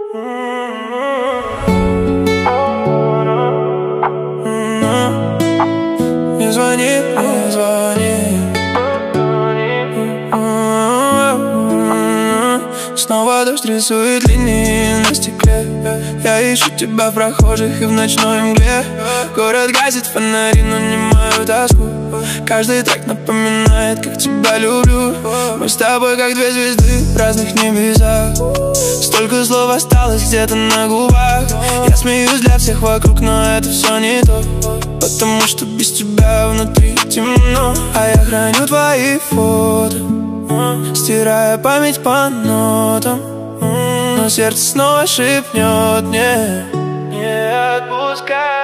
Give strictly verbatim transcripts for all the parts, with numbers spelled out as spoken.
Не звони, не звони. Снова дождь рисует линии на стекле. Я ищу тебя в прохожих и в ночной мгле. Город гасит фонари, но не мою тоску. Каждый трек напоминает, как тебя люблю. Мы с тобой как две звезды в разных небесах. Столько слов осталось где-то на губах. Я смеюсь для всех вокруг, но это все не то. Потому что без тебя внутри темно. А я храню твои фото, стирая память по нотам. Но сердце снова шепнет: не, не отпускай.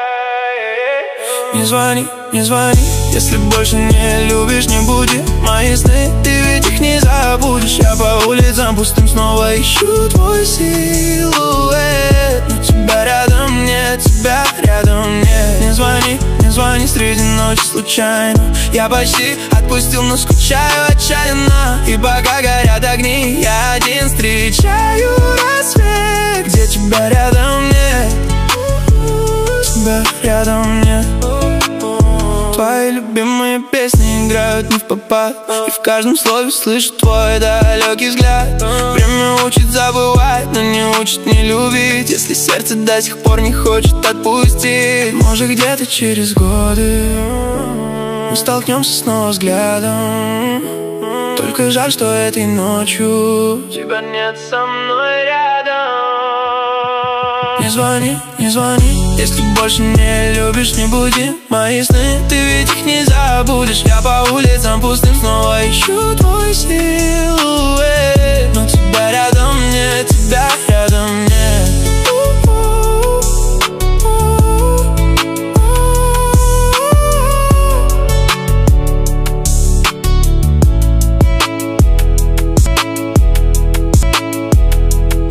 Не звони, не звони, если больше не любишь, не буди мои сны, ты ведь их не забудешь. Я по улицам пустым снова ищу твой силуэт, но тебя рядом нет, тебя рядом нет. Не звони, не звони среди ночи случайно. Я почти отпустил, но скучаю отчаянно. И пока горят огни, я один встречаю рассвет, где тебя рядом нет, тебя рядом нет. Твои любимые песни играют не впопад, и в каждом слове слышу твой далекий взгляд. Время учит забывать, но не учит не любить, если сердце до сих пор не хочет отпустить. Может, где-то через годы мы столкнемся снова взглядом. Только жаль, что этой ночью тебя нет со мной рядом. Не звони, не звони, если больше не любишь, не буди мои сны, ты ведь их не забудешь. Я по улицам пустым снова ищу твой силуэт, но